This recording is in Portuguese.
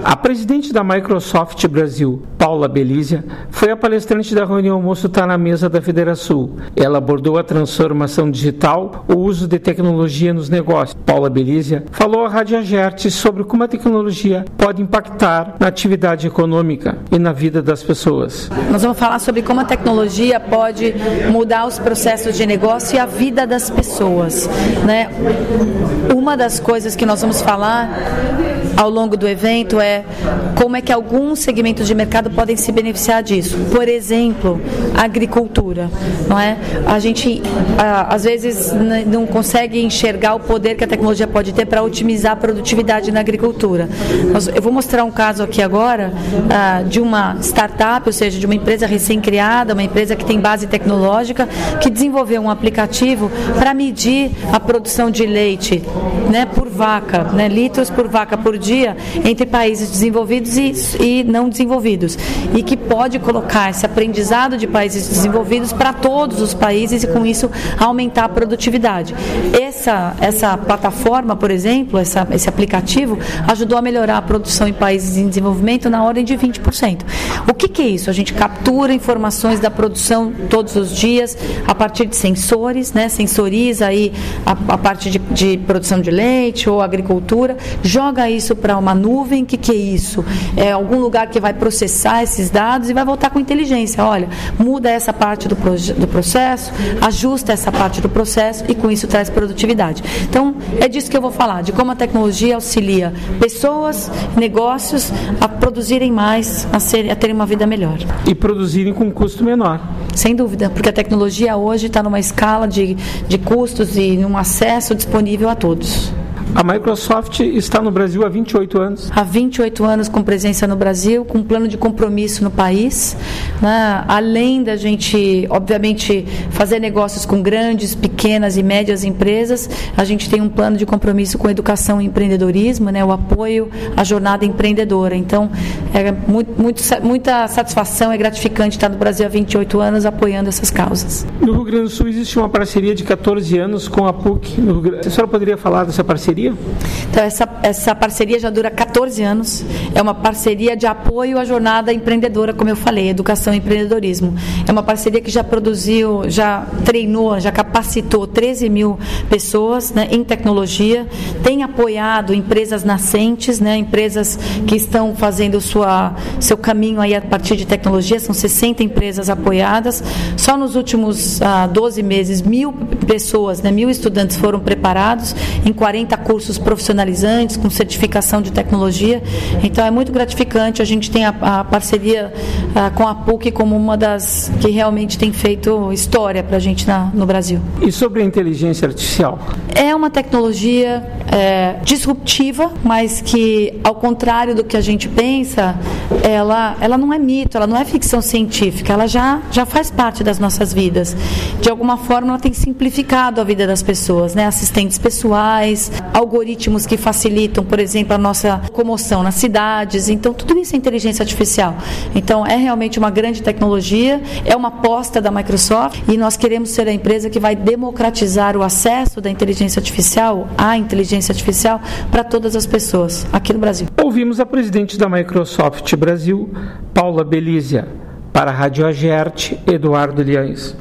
A presidente da Microsoft Brasil, Paula Belízia, foi a palestrante da reunião Almoço Tá na Mesa da Federação. Ela abordou a transformação digital, o uso de tecnologia nos negócios. Paula Belízia falou à Rádio Agerte sobre como a tecnologia pode impactar na atividade econômica e na vida das pessoas. Nós vamos falar sobre como a tecnologia pode mudar os processos de negócio e a vida das pessoas, né? Uma das coisas que nós vamos falar ao longo do evento é como é que alguns segmentos de mercado podem se beneficiar disso. Por exemplo, a agricultura, não é? A gente às vezes não consegue enxergar o poder que a tecnologia pode ter para otimizar a produtividade na agricultura. Eu vou mostrar um caso aqui agora de uma startup, ou seja, de uma empresa recém-criada, uma empresa que tem base tecnológica, que desenvolveu um aplicativo para medir a produção de leite, né, por vaca, né, litros por vaca por dia, entre países desenvolvidos e não desenvolvidos, e que pode colocar esse aprendizado de países desenvolvidos para todos os países e com isso aumentar a produtividade. Essa plataforma, por exemplo, esse aplicativo ajudou a melhorar a produção em países em desenvolvimento na ordem de 20%. O que é isso? A gente captura informações da produção todos os dias a partir de sensores, né? Sensoriza aí a parte de produção de leite ou agricultura, joga isso para uma nuvem. O que é isso? É algum lugar que vai processar esses dados e vai voltar com inteligência. Olha, muda essa parte do processo, ajusta essa parte do processo e com isso traz produtividade. Então, é disso que eu vou falar, de como a tecnologia auxilia pessoas, negócios a produzirem mais, a terem uma vida melhor. E produzirem com custo menor. Sem dúvida, porque a tecnologia hoje está numa escala de custos e num acesso disponível a todos. A Microsoft está no Brasil há 28 anos. Há 28 anos com presença no Brasil, com um plano de compromisso no país, né? Além da gente, obviamente, fazer negócios com grandes, pequenas e médias empresas, a gente tem um plano de compromisso com educação e empreendedorismo, né? O apoio à jornada empreendedora. Então, é muita satisfação, é gratificante estar no Brasil há 28 anos apoiando essas causas. No Rio Grande do Sul existe uma parceria de 14 anos com a PUC. A senhora poderia falar dessa parceria? Então, essa parceria já dura 14 anos, é uma parceria de apoio à jornada empreendedora, como eu falei, educação e empreendedorismo. É uma parceria que já produziu, já treinou, já capacitou 13 mil pessoas, né, em tecnologia, tem apoiado empresas nascentes, né, empresas que estão fazendo seu caminho aí a partir de tecnologia, são 60 empresas apoiadas. Só nos últimos 12 meses, 1.000 pessoas, né, 1.000 estudantes foram preparados em 40 cursos profissionalizantes, com certificação de tecnologia. Então é muito gratificante. A gente tem a parceria com a PUC como uma das que realmente tem feito história para a gente no Brasil. E sobre a inteligência artificial? É uma tecnologia disruptiva, mas que, ao contrário do que a gente pensa, ela não é mito, ela não é ficção científica, ela já faz parte das nossas vidas. De alguma forma, ela tem simplificado a vida das pessoas, né? Assistentes pessoais, algoritmos que facilitam, por exemplo, a nossa locomoção nas cidades. Então, tudo isso é inteligência artificial. Então, é realmente uma grande tecnologia, é uma aposta da Microsoft e nós queremos ser a empresa que vai democratizar o acesso da inteligência artificial à inteligência artificial para todas as pessoas aqui no Brasil. Ouvimos a presidente da Microsoft Brasil, Paula Belízia. Para a Rádio Agerte, Eduardo Liães.